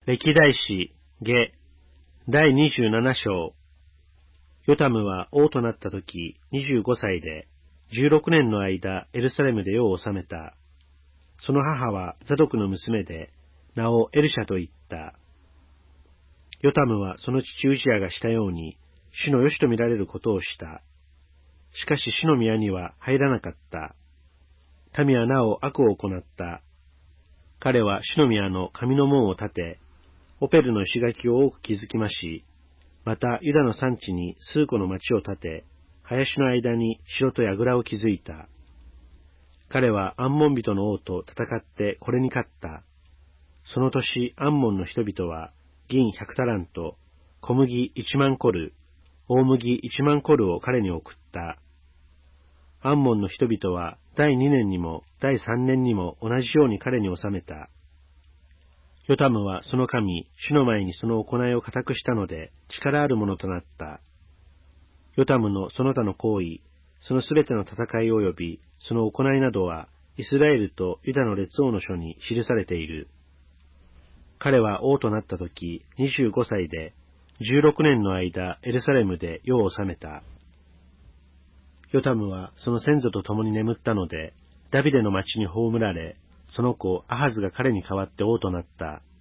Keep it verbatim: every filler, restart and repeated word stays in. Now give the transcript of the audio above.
歴代史下第にじゅうなな章。ヨタムは王となったときにじゅうごさいで、じゅうろくねんの間エルサレムで世を治めた。その母はザドクの娘で、名をエルシャと言った。ヨタムはその父ウジヤがしたように、主の良しと見られることをした。しかし主の宮には入らなかった。民はなお悪を行った。彼は主の宮の神の門を建て、オペルの石垣を多く築きまし、またユダの山地に数個の町を建て、林の間に城と櫓を築いた。彼はアンモン人の王と戦ってこれに勝った。その年アンモンの人々は銀百タラント、小麦一万コル、大麦一万コルを彼に送った。アンモンの人々は第二年にも第三年にも同じように彼に治めた。ヨタムはその神、主の前にその行いを固くしたので力あるものとなった。ヨタムのその他の行為、そのすべての戦い及びその行いなどはイスラエルとユダの列王の書に記されている。彼は王となったときにじゅうごさいで、じゅうろくねんの間エルサレムで世を治めた。ヨタムはその先祖と共に眠ったので、ダビデの町に葬られ、その子アハズが彼に代わって王となった。